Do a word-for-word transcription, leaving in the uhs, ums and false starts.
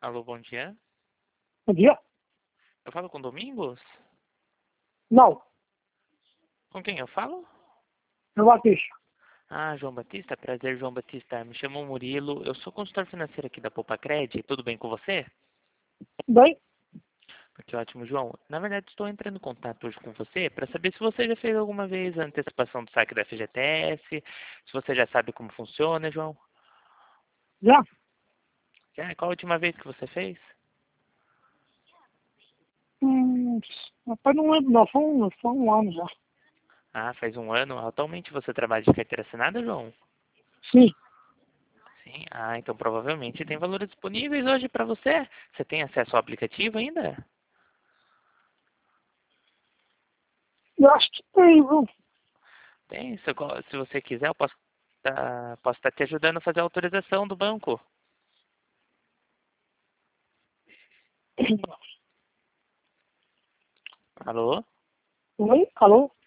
Alô, bom dia. Bom dia? Eu falo com Domingos? Não, Com quem eu falo? João Batista. Ah, João Batista, prazer, João Batista. Me chamo Murilo, eu sou consultor financeiro aqui da Poupa-Cred. Tudo bem com você? Bem, Que ótimo, João. Na verdade, estou entrando em contato hoje com você para saber se você já fez alguma vez a antecipação do saque da F G T S, se você já sabe como funciona, João. já? Já? Qual a última vez que você fez? Hum, rapaz, não lembro não, foi um, foi um ano já. Ah, faz um ano. Atualmente você trabalha de carteira assinada, João? Sim, Sim. Ah, então provavelmente tem valores disponíveis hoje para você. Você tem acesso ao aplicativo ainda? eu acho que tem, viu? Tem. Se, eu co- se você quiser, eu posso estar posso tá te ajudando a fazer a autorização do banco. Alô? Oi, alô?